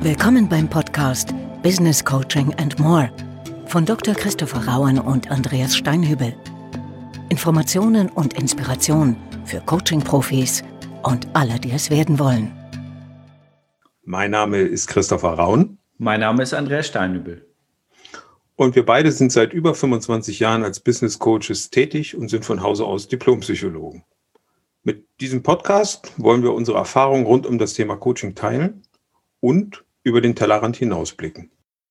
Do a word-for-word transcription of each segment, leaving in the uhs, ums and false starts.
Willkommen beim Podcast Business Coaching and More von Doktor Christopher Rauen und Andreas Steinhübel. Informationen und Inspiration für Coaching-Profis und alle, die es werden wollen. Mein Name ist Christopher Rauen. Mein Name ist Andreas Steinhübel. Und wir beide sind seit über fünfundzwanzig Jahren als Business Coaches tätig und sind von Hause aus Diplompsychologen. Mit diesem Podcast wollen wir unsere Erfahrungen rund um das Thema Coaching teilen und über den Tellerrand hinausblicken.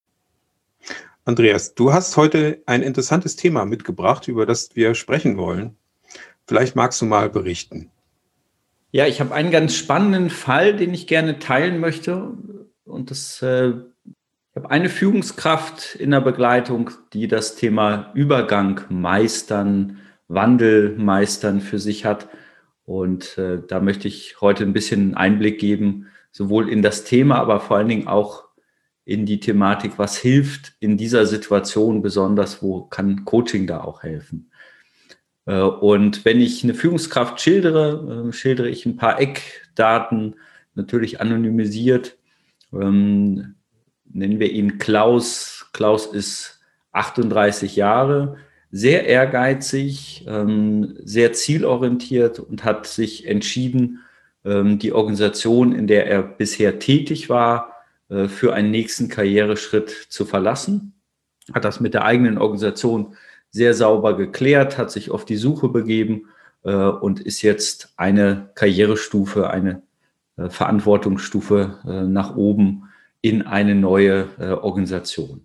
Andreas, du hast heute ein interessantes Thema mitgebracht, über das wir sprechen wollen. Vielleicht magst du mal berichten. Ja, ich habe einen ganz spannenden Fall, den ich gerne teilen möchte. Und das, äh, ich habe eine Führungskraft in der Begleitung, die das Thema Übergang meistern, Wandel meistern für sich hat. Und äh, da möchte ich heute ein bisschen Einblick geben, sowohl in das Thema, aber vor allen Dingen auch in die Thematik, was hilft in dieser Situation besonders, wo kann Coaching da auch helfen. Äh, und wenn ich eine Führungskraft schildere, äh, schildere ich ein paar Eckdaten, natürlich anonymisiert. Ähm, nennen wir ihn Klaus. Klaus ist achtunddreißig Jahre, sehr ehrgeizig, ähm, sehr zielorientiert und hat sich entschieden, ähm, die Organisation, in der er bisher tätig war, äh, für einen nächsten Karriereschritt zu verlassen. Hat das mit der eigenen Organisation sehr sauber geklärt, hat sich auf die Suche begeben äh, und ist jetzt eine Karrierestufe, eine äh, Verantwortungsstufe äh, nach oben in eine neue äh, Organisation.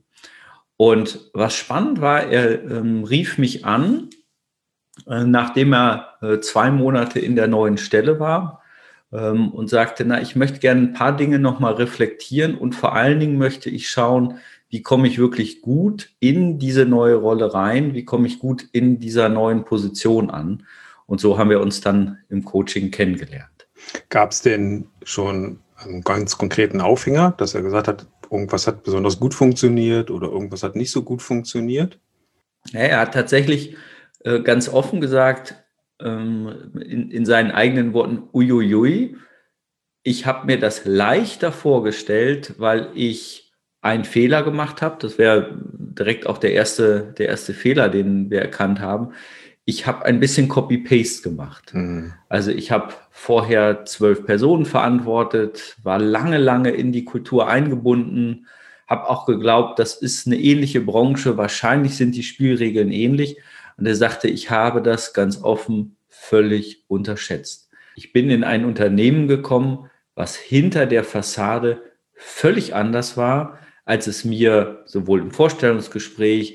Und was spannend war, er ähm, rief mich an, äh, nachdem er äh, zwei Monate in der neuen Stelle war ähm, und sagte, na, ich möchte gerne ein paar Dinge nochmal reflektieren und vor allen Dingen möchte ich schauen, wie komme ich wirklich gut in diese neue Rolle rein, wie komme ich gut in dieser neuen Position an. Und so haben wir uns dann im Coaching kennengelernt. Gab es denn schon einen ganz konkreten Aufhänger, dass er gesagt hat, irgendwas hat besonders gut funktioniert oder irgendwas hat nicht so gut funktioniert? Ja, er hat tatsächlich äh, ganz offen gesagt, ähm, in, in seinen eigenen Worten, uiuiui, ich habe mir das leichter vorgestellt, weil ich einen Fehler gemacht habe. Das wäre direkt auch der erste, der erste Fehler, den wir erkannt haben. Ich habe ein bisschen Copy-Paste gemacht. Mhm. Also ich habe vorher zwölf Personen verantwortet, war lange, lange in die Kultur eingebunden, habe auch geglaubt, das ist eine ähnliche Branche, wahrscheinlich sind die Spielregeln ähnlich. Und er sagte, ich habe das ganz offen völlig unterschätzt. Ich bin in ein Unternehmen gekommen, was hinter der Fassade völlig anders war, als es mir sowohl im Vorstellungsgespräch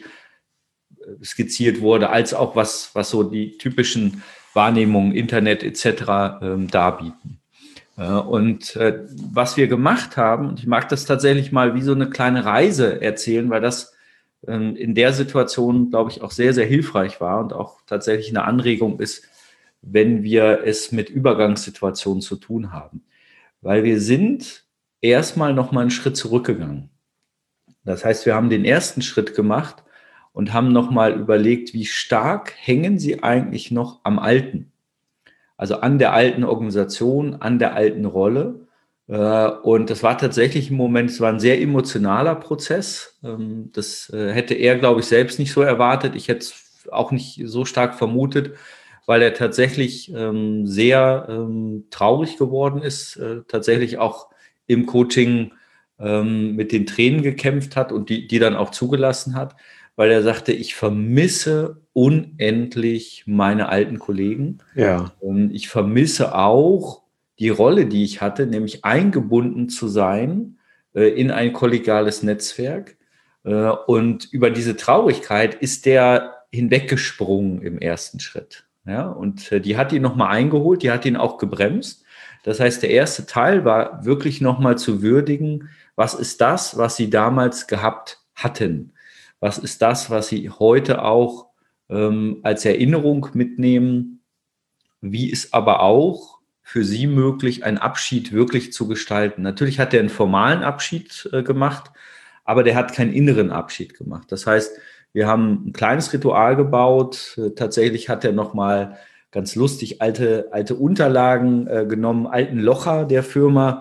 skizziert wurde, als auch was, was so die typischen Wahrnehmungen, Internet et cetera ähm, darbieten. Äh, und äh, was wir gemacht haben, und ich mag das tatsächlich mal wie so eine kleine Reise erzählen, weil das ähm, in der Situation, glaube ich, auch sehr, sehr hilfreich war und auch tatsächlich eine Anregung ist, wenn wir es mit Übergangssituationen zu tun haben. Weil wir sind erstmal nochmal einen Schritt zurückgegangen. Das heißt, wir haben den ersten Schritt gemacht und haben nochmal überlegt, wie stark hängen sie eigentlich noch am Alten. Also an der alten Organisation, an der alten Rolle. Und das war tatsächlich im Moment, es war ein sehr emotionaler Prozess. Das hätte er, glaube ich, selbst nicht so erwartet. Ich hätte es auch nicht so stark vermutet, weil er tatsächlich sehr traurig geworden ist, tatsächlich auch im Coaching mit den Tränen gekämpft hat und die, die dann auch zugelassen hat, weil er sagte, ich vermisse unendlich meine alten Kollegen. Ja. Ich vermisse auch die Rolle, die ich hatte, nämlich eingebunden zu sein äh, in ein kollegiales Netzwerk. Äh, und über diese Traurigkeit ist der hinweggesprungen im ersten Schritt. Ja? Und äh, die hat ihn nochmal eingeholt, die hat ihn auch gebremst. Das heißt, der erste Teil war wirklich nochmal zu würdigen, was ist das, was sie damals gehabt hatten? Was ist das, was Sie heute auch ähm, als Erinnerung mitnehmen? Wie ist aber auch für Sie möglich, einen Abschied wirklich zu gestalten? Natürlich hat er einen formalen Abschied äh, gemacht, aber der hat keinen inneren Abschied gemacht. Das heißt, wir haben ein kleines Ritual gebaut. Äh, tatsächlich hat er nochmal ganz lustig alte, alte Unterlagen äh, genommen, alten Locher der Firma,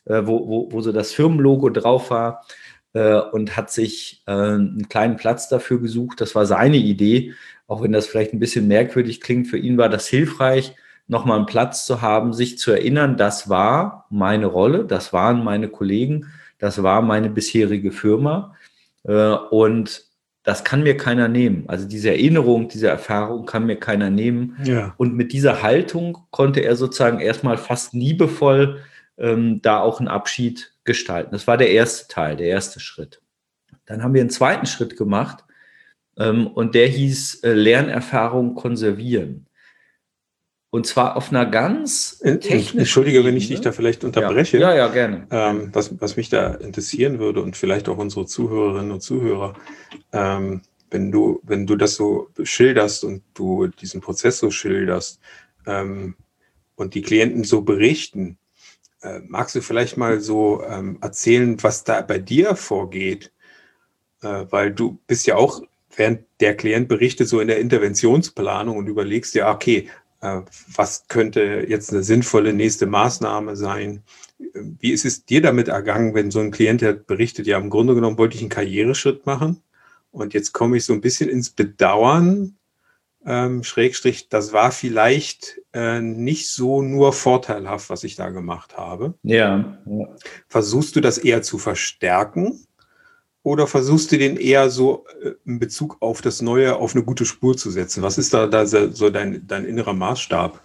äh, wo, wo, wo so das Firmenlogo drauf war, äh, und hat sich äh, einen kleinen Platz dafür gesucht. Das war seine Idee, auch wenn das vielleicht ein bisschen merkwürdig klingt. Für ihn war das hilfreich, nochmal einen Platz zu haben, sich zu erinnern, das war meine Rolle, das waren meine Kollegen, das war meine bisherige Firma, äh, und das kann mir keiner nehmen. Also diese Erinnerung, diese Erfahrung kann mir keiner nehmen. Ja. Und mit dieser Haltung konnte er sozusagen erstmal fast liebevoll ähm, da auch einen Abschied gestalten. Das war der erste Teil, der erste Schritt. Dann haben wir einen zweiten Schritt gemacht, ähm, und der hieß äh, Lernerfahrung konservieren. Und zwar auf einer ganz technischen Entschuldige, wenn ich Ebene. dich da vielleicht unterbreche. Ja, ja, ja, gerne. Ähm, was, was mich da interessieren würde und vielleicht auch unsere Zuhörerinnen und Zuhörer, ähm, wenn du, wenn du das so schilderst und du diesen Prozess so schilderst, ähm, und die Klienten so berichten, äh, magst du vielleicht mal so ähm, erzählen, was da bei dir vorgeht? Äh, weil du bist ja auch, während der Klient berichtet, so in der Interventionsplanung und überlegst ja, okay, was könnte jetzt eine sinnvolle nächste Maßnahme sein? Wie ist es dir damit ergangen, wenn so ein Klient der berichtet, ja, im Grunde genommen wollte ich einen Karriereschritt machen und jetzt komme ich so ein bisschen ins Bedauern, ähm, Schrägstrich, das war vielleicht äh, nicht so nur vorteilhaft, was ich da gemacht habe. Ja, ja. Versuchst du das eher zu verstärken? Oder versuchst du den eher so in Bezug auf das Neue auf eine gute Spur zu setzen? Was ist da, da so dein, dein innerer Maßstab?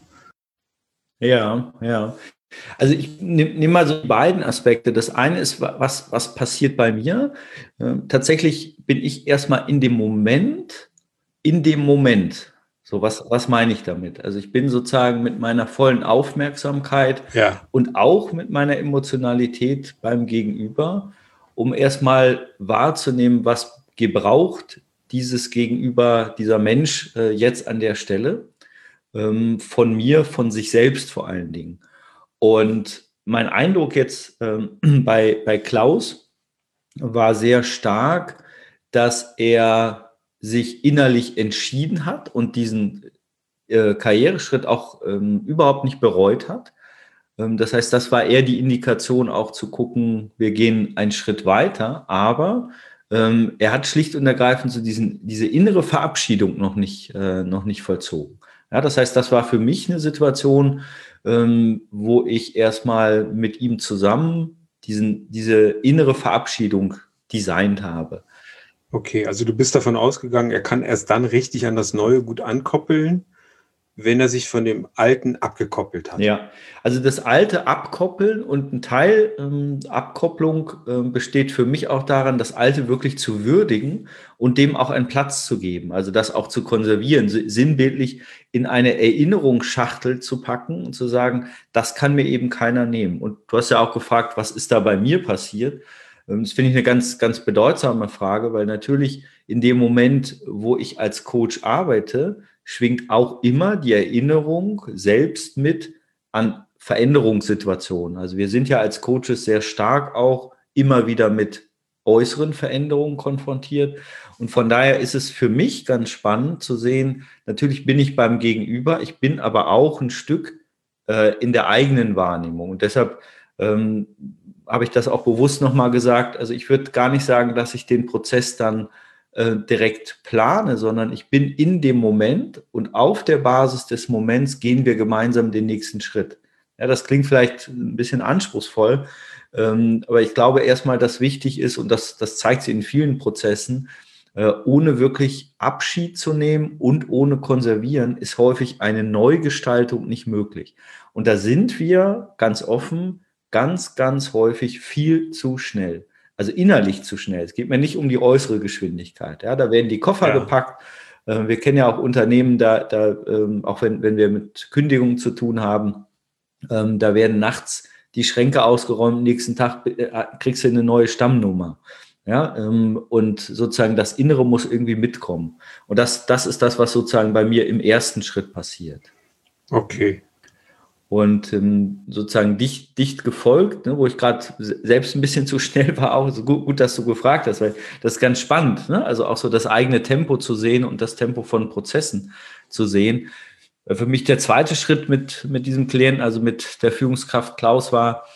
Ja, ja. Also ich nehme nehm mal so beiden Aspekte. Das eine ist, was, was passiert bei mir? Äh, tatsächlich bin ich erstmal in dem Moment, in dem Moment. So, was, was meine ich damit? Also ich bin sozusagen mit meiner vollen Aufmerksamkeit, ja, und auch mit meiner Emotionalität beim Gegenüber, um erstmal wahrzunehmen, was gebraucht dieses Gegenüber, dieser Mensch äh, jetzt an der Stelle, ähm, von mir, von sich selbst vor allen Dingen. Und mein Eindruck jetzt ähm, bei, bei Klaus war sehr stark, dass er sich innerlich entschieden hat und diesen äh, Karriereschritt auch ähm, überhaupt nicht bereut hat. Das heißt, das war eher die Indikation, auch zu gucken, wir gehen einen Schritt weiter, aber ähm, er hat schlicht und ergreifend so diesen, diese innere Verabschiedung noch nicht, äh, noch nicht vollzogen. Ja, das heißt, das war für mich eine Situation, ähm, wo ich erstmal mit ihm zusammen diesen, diese innere Verabschiedung designt habe. Okay, also du bist davon ausgegangen, er kann erst dann richtig an das Neue gut ankoppeln, wenn er sich von dem Alten abgekoppelt hat. Ja, also das Alte abkoppeln, und ein Teil ähm, Abkopplung äh, besteht für mich auch daran, das Alte wirklich zu würdigen und dem auch einen Platz zu geben, also das auch zu konservieren, sinnbildlich in eine Erinnerungsschachtel zu packen und zu sagen, das kann mir eben keiner nehmen. Und du hast ja auch gefragt, was ist da bei mir passiert? Ähm, das finde ich eine ganz, ganz bedeutsame Frage, weil natürlich in dem Moment, wo ich als Coach arbeite, schwingt auch immer die Erinnerung selbst mit an Veränderungssituationen. Also wir sind ja als Coaches sehr stark auch immer wieder mit äußeren Veränderungen konfrontiert. Und von daher ist es für mich ganz spannend zu sehen, natürlich bin ich beim Gegenüber, ich bin aber auch ein Stück äh, in der eigenen Wahrnehmung. Und deshalb ähm, habe ich das auch bewusst nochmal gesagt. Also ich würde gar nicht sagen, dass ich den Prozess dann direkt plane, sondern ich bin in dem Moment, und auf der Basis des Moments gehen wir gemeinsam den nächsten Schritt. Ja, das klingt vielleicht ein bisschen anspruchsvoll, ähm, aber ich glaube erstmal, dass wichtig ist, und das, das zeigt sich in vielen Prozessen, äh, ohne wirklich Abschied zu nehmen und ohne konservieren, ist häufig eine Neugestaltung nicht möglich. Und da sind wir ganz offen, ganz, ganz häufig viel zu schnell. Also innerlich zu schnell. Es geht mir nicht um die äußere Geschwindigkeit. Ja, da werden die Koffer Ja. gepackt. Äh, wir kennen ja auch Unternehmen, da, da ähm, auch wenn, wenn wir mit Kündigungen zu tun haben, ähm, da werden nachts die Schränke ausgeräumt. Nächsten Tag äh, kriegst du eine neue Stammnummer. Ja, ähm, und sozusagen das Innere muss irgendwie mitkommen. Und das, das ist das, was sozusagen bei mir im ersten Schritt passiert. Okay. Und ähm, sozusagen dicht, dicht gefolgt, ne, wo ich gerade selbst ein bisschen zu schnell war, auch so gut, gut, dass du gefragt hast, weil das ist ganz spannend, ne? Also auch so das eigene Tempo zu sehen und das Tempo von Prozessen zu sehen. Für mich der zweite Schritt mit, mit diesem Klienten, also mit der Führungskraft Klaus, war,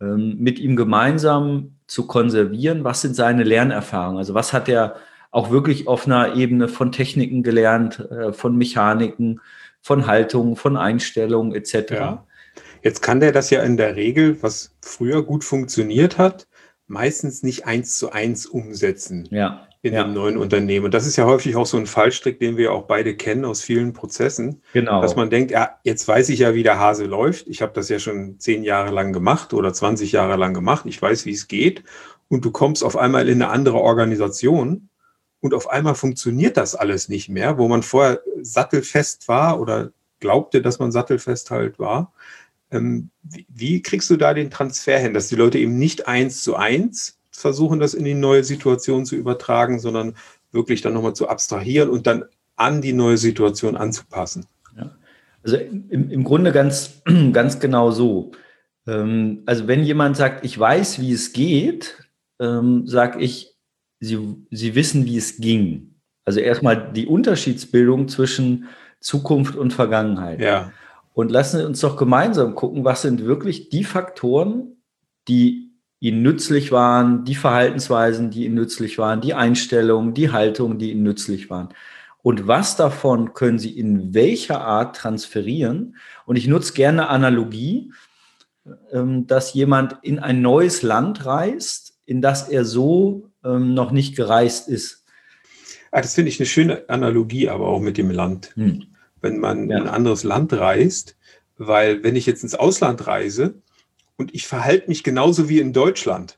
ähm, mit ihm gemeinsam zu konservieren, was sind seine Lernerfahrungen, also was hat er auch wirklich auf einer Ebene von Techniken gelernt, äh, von Mechaniken, von Haltung, von Einstellungen et cetera. Ja. Jetzt kann der das ja in der Regel, was früher gut funktioniert hat, meistens nicht eins zu eins umsetzen Ja, in ja. dem neuen Unternehmen. Und das ist ja häufig auch so ein Fallstrick, den wir auch beide kennen aus vielen Prozessen, Genau. dass man denkt, ja, jetzt weiß ich ja, wie der Hase läuft. Ich habe das ja schon zehn Jahre lang gemacht oder zwanzig Jahre lang gemacht. Ich weiß, wie es geht. Und du kommst auf einmal in eine andere Organisation und auf einmal funktioniert das alles nicht mehr, wo man vorher sattelfest war oder glaubte, dass man sattelfest halt war. Wie, wie kriegst du da den Transfer hin, dass die Leute eben nicht eins zu eins versuchen, das in die neue Situation zu übertragen, sondern wirklich dann nochmal zu abstrahieren und dann an die neue Situation anzupassen? Ja. Also im, im Grunde ganz, ganz genau so. Ähm, also wenn jemand sagt, ich weiß, wie es geht, ähm, sage ich, Sie, Sie wissen, wie es ging. Also erstmal die Unterschiedsbildung zwischen Zukunft und Vergangenheit. Ja. Und lassen Sie uns doch gemeinsam gucken, was sind wirklich die Faktoren, die Ihnen nützlich waren, die Verhaltensweisen, die Ihnen nützlich waren, die Einstellungen, die Haltungen, die Ihnen nützlich waren. Und was davon können Sie in welcher Art transferieren? Und ich nutze gerne Analogie, dass jemand in ein neues Land reist, in das er so noch nicht gereist ist. Ah, das finde ich eine schöne Analogie, aber auch mit dem Land. Hm. Wenn man ja. in ein anderes Land reist, weil wenn ich jetzt ins Ausland reise und ich verhalte mich genauso wie in Deutschland,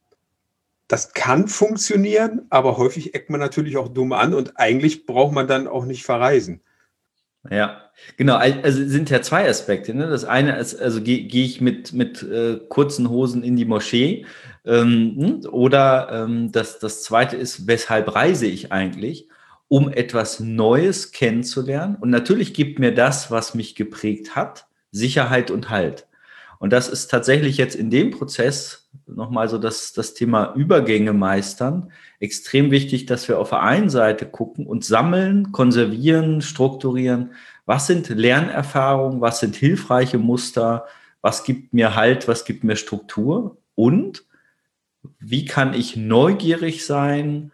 das kann funktionieren, aber häufig eckt man natürlich auch dumm an und eigentlich braucht man dann auch nicht verreisen. Ja, genau. Also sind ja zwei Aspekte. Ne? Das eine ist, also gehe geh ich mit, mit äh, kurzen Hosen in die Moschee ähm, oder ähm, das, das zweite ist, weshalb reise ich eigentlich? Um etwas Neues kennenzulernen. Und natürlich gibt mir das, was mich geprägt hat, Sicherheit und Halt. Und das ist tatsächlich jetzt in dem Prozess nochmal so das, das Thema Übergänge meistern. Extrem wichtig, dass wir auf der einen Seite gucken und sammeln, konservieren, strukturieren. Was sind Lernerfahrungen? Was sind hilfreiche Muster? Was gibt mir Halt? Was gibt mir Struktur? Und wie kann ich neugierig sein,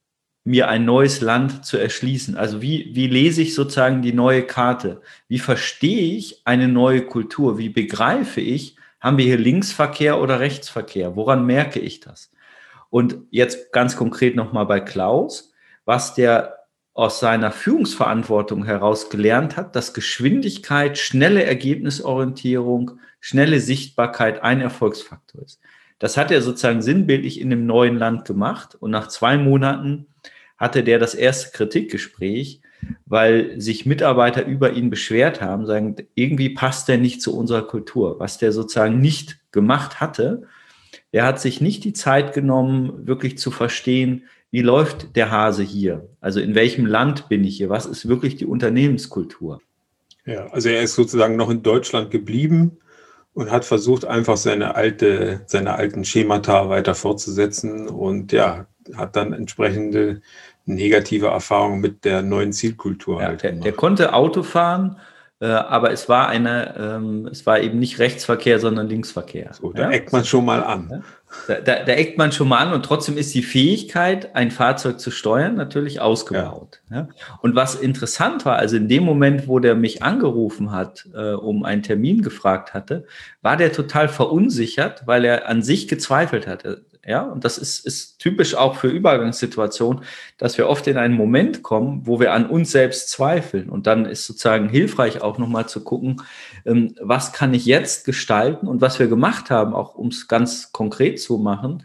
mir ein neues Land zu erschließen? Also wie, wie lese ich sozusagen die neue Karte? Wie verstehe ich eine neue Kultur? Wie begreife ich, haben wir hier Linksverkehr oder Rechtsverkehr? Woran merke ich das? Und jetzt ganz konkret nochmal bei Klaus, was der aus seiner Führungsverantwortung heraus gelernt hat, dass Geschwindigkeit, schnelle Ergebnisorientierung, schnelle Sichtbarkeit ein Erfolgsfaktor ist. Das hat er sozusagen sinnbildlich in einem neuen Land gemacht und nach zwei Monaten hatte der das erste Kritikgespräch, weil sich Mitarbeiter über ihn beschwert haben, sagen, irgendwie passt der nicht zu unserer Kultur. Was der sozusagen nicht gemacht hatte, der hat sich nicht die Zeit genommen, wirklich zu verstehen, wie läuft der Hase hier? Also in welchem Land bin ich hier? Was ist wirklich die Unternehmenskultur? Ja, also er ist sozusagen noch in Deutschland geblieben und hat versucht, einfach seine alte, seine alten Schemata weiter fortzusetzen und ja, hat dann entsprechende negative Erfahrungen mit der neuen Zielkultur. Ja, halt der, der konnte Auto fahren, äh, aber es war eine, ähm, es war eben nicht Rechtsverkehr, sondern Linksverkehr. So, da ja? eckt man schon mal an. Ja? Da, da, da eckt man schon mal an und trotzdem ist die Fähigkeit, ein Fahrzeug zu steuern, natürlich ausgebaut. Ja. Ja? Und was interessant war, also in dem Moment, wo der mich angerufen hat, äh, um einen Termin gefragt hatte, war der total verunsichert, weil er an sich gezweifelt hatte. Ja, und das ist, ist typisch auch für Übergangssituationen, dass wir oft in einen Moment kommen, wo wir an uns selbst zweifeln. Und dann ist sozusagen hilfreich auch nochmal zu gucken, ähm, was kann ich jetzt gestalten und was wir gemacht haben, auch um es ganz konkret zu machen.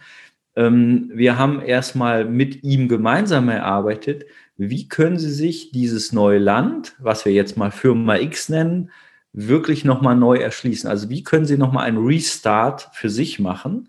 Ähm, wir haben erstmal mit ihm gemeinsam erarbeitet, wie können Sie sich dieses neue Land, was wir jetzt mal Firma X nennen, wirklich nochmal neu erschließen. Also wie können Sie nochmal einen Restart für sich machen?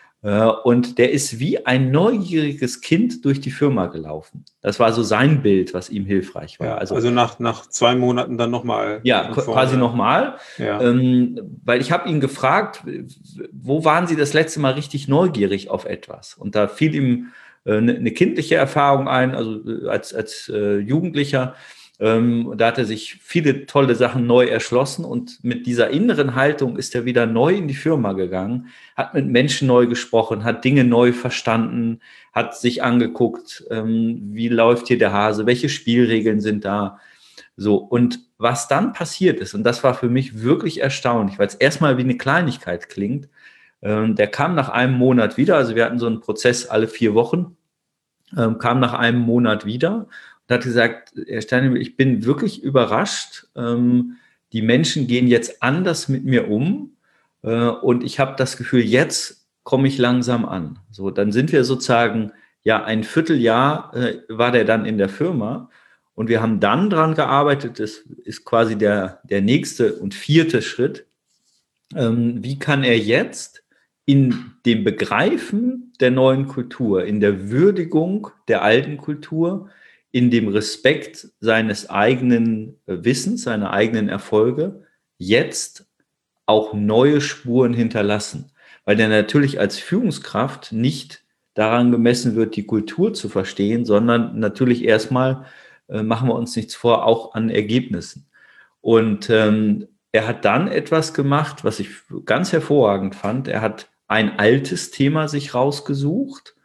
Und der ist wie ein neugieriges Kind durch die Firma gelaufen. Das war so sein Bild, was ihm hilfreich war. Ja, also, also nach, nach zwei Monaten dann nochmal. Ja, quasi nochmal. Ja. Ähm, weil ich habe ihn gefragt, wo waren Sie das letzte Mal richtig neugierig auf etwas? Und da fiel ihm äh, eine, eine kindliche Erfahrung ein, also als, als äh, Jugendlicher. Ähm, da hat er sich viele tolle Sachen neu erschlossen und mit dieser inneren Haltung ist er wieder neu in die Firma gegangen, hat mit Menschen neu gesprochen, hat Dinge neu verstanden, hat sich angeguckt, ähm, wie läuft hier der Hase, welche Spielregeln sind da. So, und was dann passiert ist, und das war für mich wirklich erstaunlich, weil es erstmal wie eine Kleinigkeit klingt, ähm, der kam nach einem Monat wieder, also wir hatten so einen Prozess alle vier Wochen, ähm, kam nach einem Monat wieder und hat gesagt, Herr Steinhübel, ich bin wirklich überrascht, ähm, die Menschen gehen jetzt anders mit mir um äh, und ich habe das Gefühl, jetzt komme ich langsam an. So, dann sind wir sozusagen, ja, ein Vierteljahr äh, war der dann in der Firma. Und wir haben dann dran gearbeitet, das ist quasi der, der nächste und vierte Schritt. Ähm, wie kann er jetzt in dem Begreifen der neuen Kultur, in der Würdigung der alten Kultur, in dem Respekt seines eigenen Wissens, seiner eigenen Erfolge, jetzt auch neue Spuren hinterlassen? Weil der natürlich als Führungskraft nicht daran gemessen wird, die Kultur zu verstehen, sondern natürlich erstmal, machen wir uns nichts vor, auch an Ergebnissen. Und ähm, er hat dann etwas gemacht, was ich ganz hervorragend fand. Er hat ein altes Thema sich rausgesucht,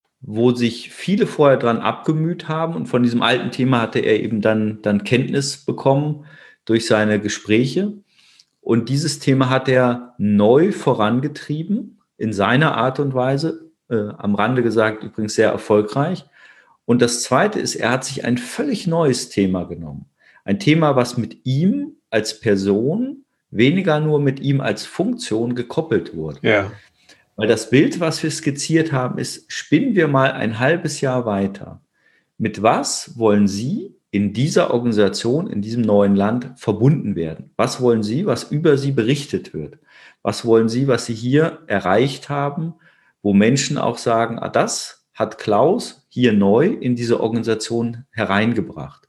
wo sich viele vorher dran abgemüht haben. Und von diesem alten Thema hatte er eben dann, dann Kenntnis bekommen durch seine Gespräche. Und dieses Thema hat er neu vorangetrieben, in seiner Art und Weise, äh, am Rande gesagt, übrigens sehr erfolgreich. Und das Zweite ist, er hat sich ein völlig neues Thema genommen. Ein Thema, was mit ihm als Person, weniger nur mit ihm als Funktion gekoppelt wurde. Ja. Weil das Bild, was wir skizziert haben, ist, spinnen wir mal ein halbes Jahr weiter. Mit was wollen Sie in dieser Organisation, in diesem neuen Land verbunden werden? Was wollen Sie, was über Sie berichtet wird? Was wollen Sie, was Sie hier erreicht haben, wo Menschen auch sagen, ah, das hat Klaus hier neu in diese Organisation hereingebracht.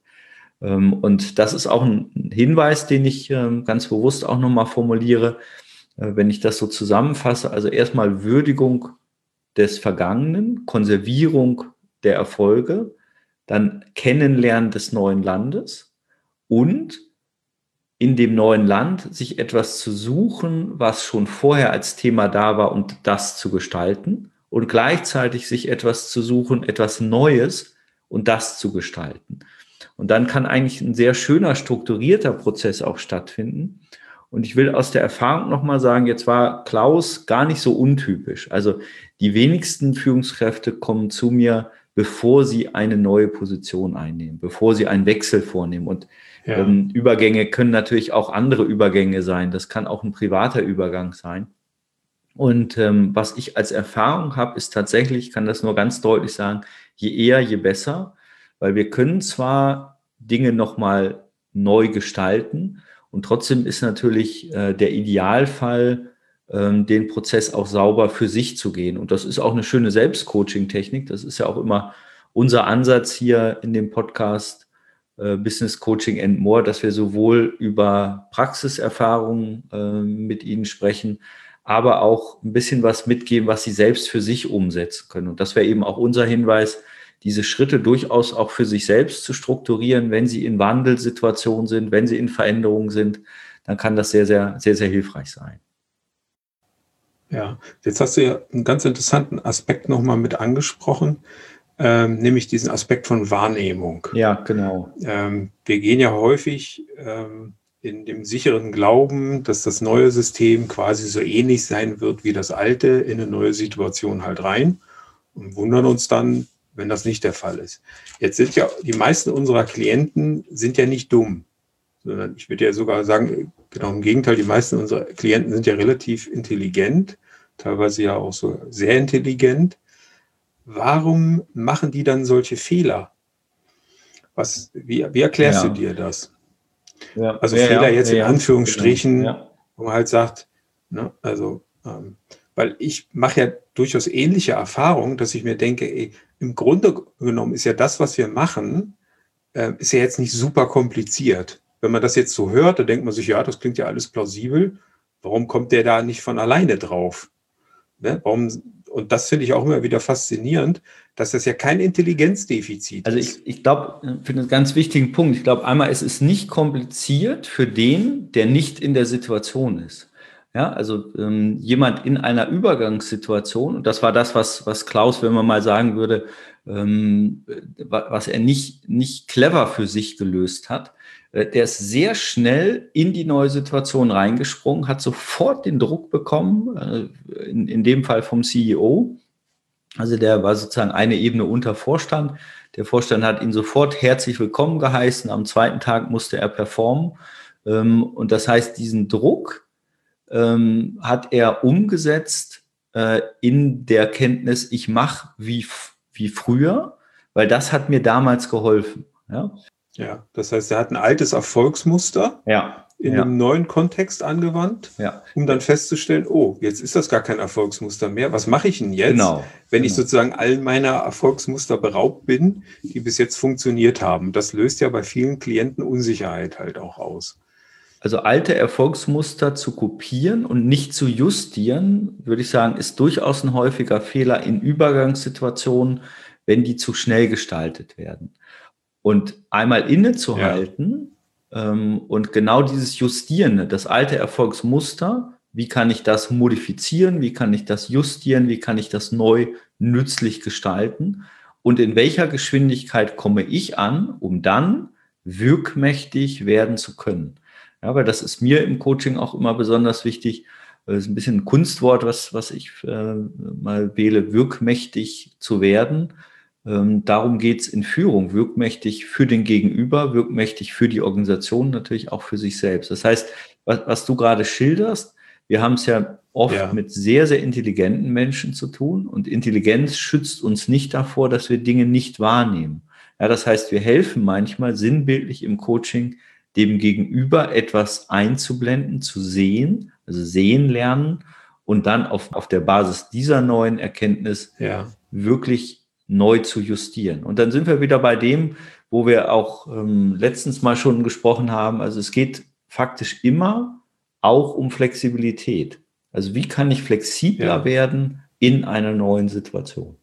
Und das ist auch ein Hinweis, den ich ganz bewusst auch nochmal formuliere, wenn ich das so zusammenfasse. Also erstmal Würdigung des Vergangenen, Konservierung der Erfolge, dann Kennenlernen des neuen Landes und in dem neuen Land sich etwas zu suchen, was schon vorher als Thema da war und das zu gestalten. Und gleichzeitig sich etwas zu suchen, etwas Neues und das zu gestalten. Und dann kann eigentlich ein sehr schöner, strukturierter Prozess auch stattfinden. Und ich will aus der Erfahrung nochmal sagen, jetzt war Klaus gar nicht so untypisch. Also die wenigsten Führungskräfte kommen zu mir, bevor sie eine neue Position einnehmen, bevor sie einen Wechsel vornehmen. Und ja. ähm, Übergänge können natürlich auch andere Übergänge sein. Das kann auch ein privater Übergang sein. Und ähm, was ich als Erfahrung habe, ist tatsächlich, ich kann das nur ganz deutlich sagen, je eher, je besser, weil wir können zwar Dinge nochmal neu gestalten und trotzdem ist natürlich äh, der Idealfall, ähm, den Prozess auch sauber für sich zu gehen. Und das ist auch eine schöne Selbstcoaching-Technik. Das ist ja auch immer unser Ansatz hier in dem Podcast äh, Business Coaching and More, dass wir sowohl über Praxiserfahrungen äh, mit Ihnen sprechen, aber auch ein bisschen was mitgeben, was sie selbst für sich umsetzen können. Und das wäre eben auch unser Hinweis, diese Schritte durchaus auch für sich selbst zu strukturieren, wenn sie in Wandelsituationen sind, wenn sie in Veränderungen sind, dann kann das sehr, sehr, sehr, sehr hilfreich sein. Ja, jetzt hast du ja einen ganz interessanten Aspekt nochmal mit angesprochen, ähm, nämlich diesen Aspekt von Wahrnehmung. Ja, genau. Ähm, wir gehen ja häufig ähm, in dem sicheren Glauben, dass das neue System quasi so ähnlich sein wird wie das alte, in eine neue Situation halt rein und wundern uns dann, wenn das nicht der Fall ist. Jetzt sind ja die meisten unserer Klienten sind ja nicht dumm, sondern ich würde ja sogar sagen, genau im Gegenteil, die meisten unserer Klienten sind ja relativ intelligent, teilweise ja auch so sehr intelligent. Warum machen die dann solche Fehler? Was, wie, wie erklärst ja. du dir das? Ja, also ja, Fehler ja, jetzt in ja, Anführungsstrichen, ja. wo man halt sagt, ne, also, ähm, weil ich mache ja durchaus ähnliche Erfahrungen, dass ich mir denke, ey, im Grunde genommen ist ja das, was wir machen, äh, ist ja jetzt nicht super kompliziert. Wenn man das jetzt so hört, dann denkt man sich, ja, das klingt ja alles plausibel. Warum kommt der da nicht von alleine drauf? Ne? Warum, und das finde ich auch immer wieder faszinierend, dass das ja kein Intelligenzdefizit also ist. ich, ich glaube, ich finde einen ganz wichtigen Punkt. Ich glaube, einmal, es ist nicht kompliziert für den, der nicht in der Situation ist. Ja, also ähm, jemand in einer Übergangssituation, und das war das, was, was Klaus, wenn man mal sagen würde, ähm, was er nicht, nicht clever für sich gelöst hat, äh, der ist sehr schnell in die neue Situation reingesprungen, hat sofort den Druck bekommen, äh, in, in dem Fall vom C E O. Also der war sozusagen eine Ebene unter Vorstand. Der Vorstand hat ihn sofort herzlich willkommen geheißen. Am zweiten Tag musste er performen. Und das heißt, diesen Druck hat er umgesetzt in der Kenntnis, ich mache wie, wie früher, weil das hat mir damals geholfen. Ja, ja, das heißt, er hat ein altes Erfolgsmuster. Ja. in ja. einem neuen Kontext angewandt, ja. um dann festzustellen, oh, jetzt ist das gar kein Erfolgsmuster mehr. Was mache ich denn jetzt, genau. wenn genau. ich sozusagen all meiner Erfolgsmuster beraubt bin, die bis jetzt funktioniert haben? Das löst ja bei vielen Klienten Unsicherheit halt auch aus. Also alte Erfolgsmuster zu kopieren und nicht zu justieren, würde ich sagen, ist durchaus ein häufiger Fehler in Übergangssituationen, wenn die zu schnell gestaltet werden. Und einmal innezuhalten, ja. ähm, und genau dieses Justieren, das alte Erfolgsmuster, wie kann ich das modifizieren, wie kann ich das justieren, wie kann ich das neu nützlich gestalten und in welcher Geschwindigkeit komme ich an, um dann wirkmächtig werden zu können. Ja, weil das ist mir im Coaching auch immer besonders wichtig. Das ist ein bisschen ein Kunstwort, was, was ich äh, mal wähle, wirkmächtig zu werden. Ähm, darum geht es in Führung, wirkmächtig für den Gegenüber, wirkmächtig für die Organisation, natürlich auch für sich selbst. Das heißt, was, was du gerade schilderst, wir haben es ja oft ja. mit sehr, sehr intelligenten Menschen zu tun und Intelligenz schützt uns nicht davor, dass wir Dinge nicht wahrnehmen. Ja, das heißt, wir helfen manchmal sinnbildlich im Coaching, dem Gegenüber etwas einzublenden, zu sehen, also sehen lernen und dann auf, auf der Basis dieser neuen Erkenntnis ja. wirklich neu zu justieren. Und dann sind wir wieder bei dem, wo wir auch ähm, letztens mal schon gesprochen haben. Also es geht faktisch immer auch um Flexibilität. Also wie kann ich flexibler ja. werden in einer neuen Situation?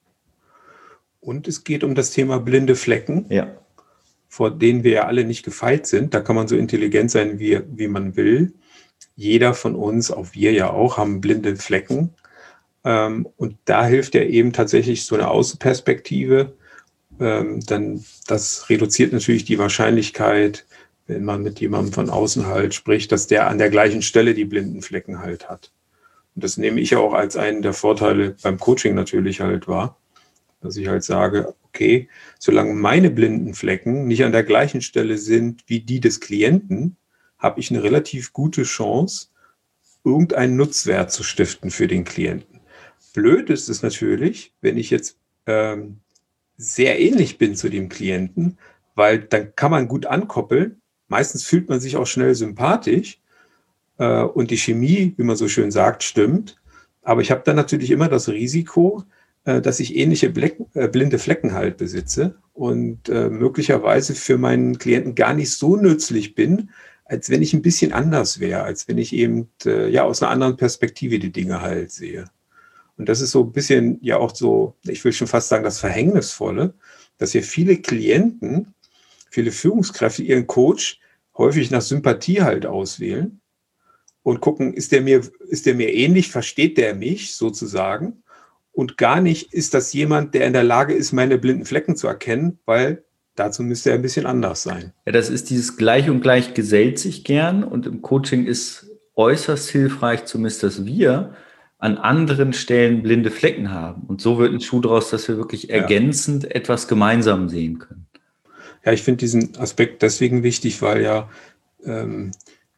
Und es geht um das Thema blinde Flecken. Ja. Vor denen wir ja alle nicht gefeit sind. Da kann man so intelligent sein, wie, wie man will. Jeder von uns, auch wir ja auch, haben blinde Flecken. Ähm, und da hilft ja eben tatsächlich so eine Außenperspektive. Ähm, dann, das reduziert natürlich die Wahrscheinlichkeit, wenn man mit jemandem von außen halt spricht, dass der an der gleichen Stelle die blinden Flecken halt hat. Und das nehme ich ja auch als einen der Vorteile beim Coaching natürlich halt wahr. Dass ich halt sage, okay, solange meine blinden Flecken nicht an der gleichen Stelle sind wie die des Klienten, habe ich eine relativ gute Chance, irgendeinen Nutzwert zu stiften für den Klienten. Blöd ist es natürlich, wenn ich jetzt ähm, sehr ähnlich bin zu dem Klienten, weil dann kann man gut ankoppeln. Meistens fühlt man sich auch schnell sympathisch äh, und die Chemie, wie man so schön sagt, stimmt. Aber ich habe dann natürlich immer das Risiko, dass ich ähnliche Blecken, äh, blinde Flecken halt besitze und äh, möglicherweise für meinen Klienten gar nicht so nützlich bin, als wenn ich ein bisschen anders wäre, als wenn ich eben äh, ja aus einer anderen Perspektive die Dinge halt sehe. Und das ist so ein bisschen ja auch so, ich will schon fast sagen, das Verhängnisvolle, dass hier viele Klienten, viele Führungskräfte ihren Coach häufig nach Sympathie halt auswählen und gucken, ist der mir, ist der mir ähnlich, versteht der mich sozusagen? Und gar nicht ist das jemand, der in der Lage ist, meine blinden Flecken zu erkennen, weil dazu müsste er ein bisschen anders sein. Ja, das ist dieses Gleich und Gleich gesellt sich gern. Und im Coaching ist äußerst hilfreich, zumindest, dass wir an anderen Stellen blinde Flecken haben. Und so wird ein Schuh draus, dass wir wirklich ergänzend ja. etwas gemeinsam sehen können. Ja, ich finde diesen Aspekt deswegen wichtig, weil ja ähm,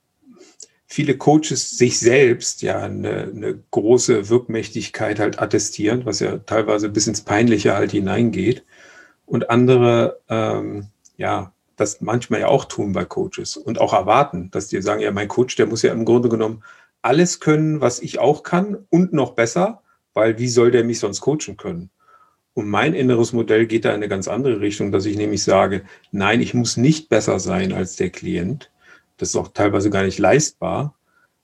viele Coaches sich selbst ja eine, eine große Wirkmächtigkeit halt attestieren, was ja teilweise bis ins Peinliche halt hineingeht. Und andere, ähm, ja, das manchmal ja auch tun bei Coaches und auch erwarten, dass die sagen, ja, mein Coach, der muss ja im Grunde genommen alles können, was ich auch kann und noch besser, weil wie soll der mich sonst coachen können? Und mein inneres Modell geht da in eine ganz andere Richtung, dass ich nämlich sage, nein, ich muss nicht besser sein als der Klient. Das ist auch teilweise gar nicht leistbar,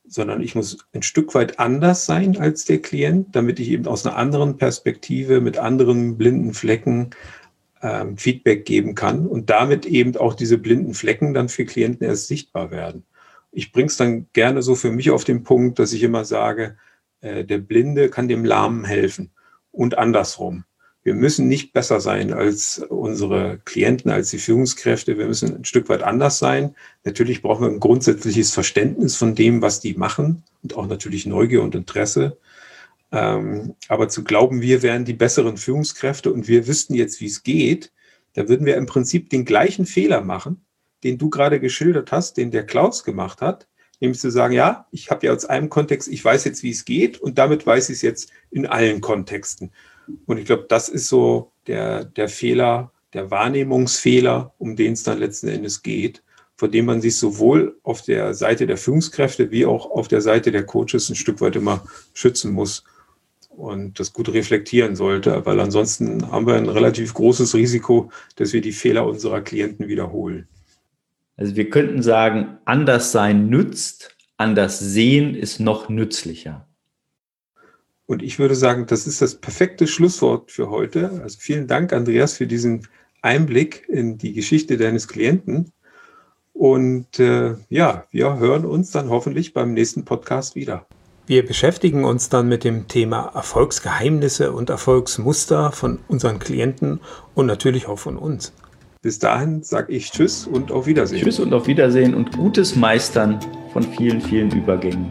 sondern ich muss ein Stück weit anders sein als der Klient, damit ich eben aus einer anderen Perspektive mit anderen blinden Flecken ähm, Feedback geben kann und damit eben auch diese blinden Flecken dann für Klienten erst sichtbar werden. Ich bringe es dann gerne so für mich auf den Punkt, dass ich immer sage, äh, der Blinde kann dem Lahmen helfen und andersrum. Wir müssen nicht besser sein als unsere Klienten, als die Führungskräfte. Wir müssen ein Stück weit anders sein. Natürlich brauchen wir ein grundsätzliches Verständnis von dem, was die machen und auch natürlich Neugier und Interesse. Ähm, aber zu glauben, wir wären die besseren Führungskräfte und wir wüssten jetzt, wie es geht, da würden wir im Prinzip den gleichen Fehler machen, den du gerade geschildert hast, den der Klaus gemacht hat, nämlich zu sagen, ja, ich habe ja aus einem Kontext, ich weiß jetzt, wie es geht und damit weiß ich es jetzt in allen Kontexten. Und ich glaube, das ist so der, der Fehler, der Wahrnehmungsfehler, um den es dann letzten Endes geht, vor dem man sich sowohl auf der Seite der Führungskräfte wie auch auf der Seite der Coaches ein Stück weit immer schützen muss und das gut reflektieren sollte, weil ansonsten haben wir ein relativ großes Risiko, dass wir die Fehler unserer Klienten wiederholen. Also wir könnten sagen, anders sein nützt, anders sehen ist noch nützlicher. Und ich würde sagen, das ist das perfekte Schlusswort für heute. Also vielen Dank, Andreas, für diesen Einblick in die Geschichte deines Klienten. Und äh, ja, wir hören uns dann hoffentlich beim nächsten Podcast wieder. Wir beschäftigen uns dann mit dem Thema Erfolgsgeheimnisse und Erfolgsmuster von unseren Klienten und natürlich auch von uns. Bis dahin sage ich Tschüss und auf Wiedersehen. Tschüss und auf Wiedersehen und gutes Meistern von vielen, vielen Übergängen.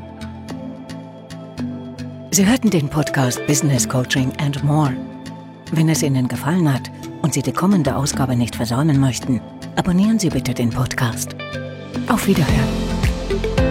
Sie hörten den Podcast Business Coaching and More. Wenn es Ihnen gefallen hat und Sie die kommende Ausgabe nicht versäumen möchten, abonnieren Sie bitte den Podcast. Auf Wiederhören.